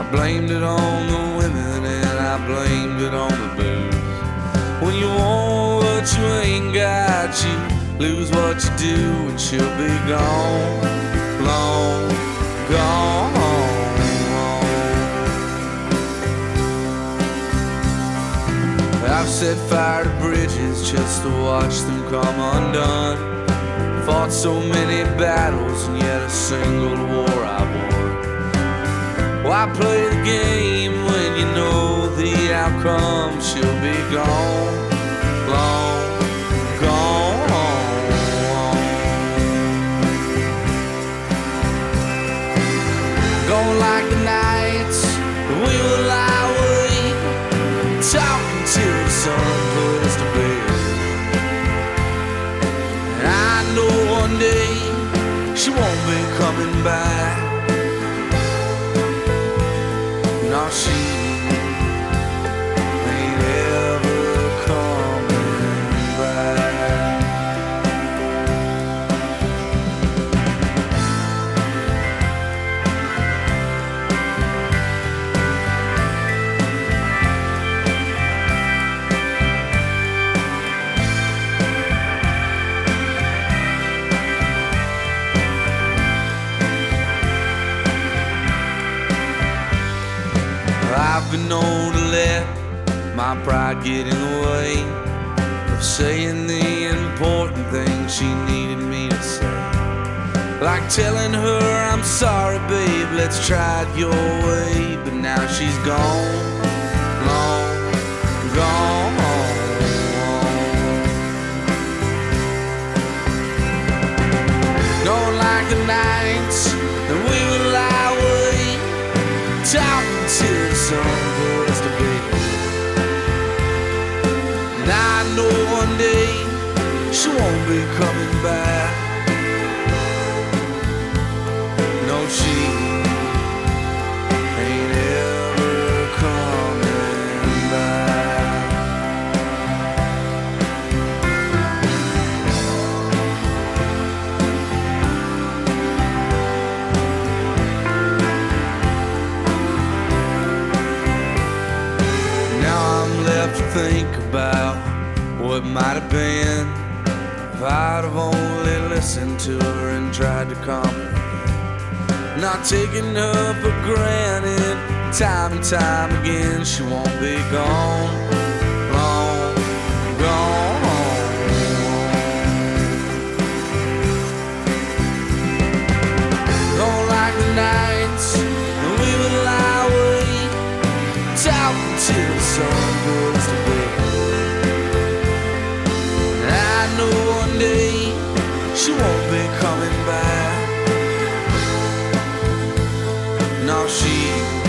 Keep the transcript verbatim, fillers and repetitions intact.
blamed it on the women and I blamed it on the booze. When you want what you ain't got, you lose what you do and she'll be gone, long gone. I've set fire to bridges just to watch them come undone. Fought so many battles and yet a single war I won. Why play the game when you know the outcome? She'll be gone, long gone. Gone like the nights we will lie awake, talking till the sun put us to bed. I know one day she won't be coming back. No, she ain't ever coming back. I've been known to let my pride get in the way of saying the important things she needed me to say. Like telling her, I'm sorry babe, let's try it your way. But now she's gone, long gone. Gone like the nights that we would lie awake, talking till the sun put us to bed. And I know one day she won't be coming back. No, she ain't ever coming back. To think about what might have been if I'd have only listened to her and tried to comprehend. Not taking her for granted, time and time again. She won't be gone, long gone. Gone like the nights we would lie awake, talking till the sun goes to bed. And I know one day she won't be coming back. No, she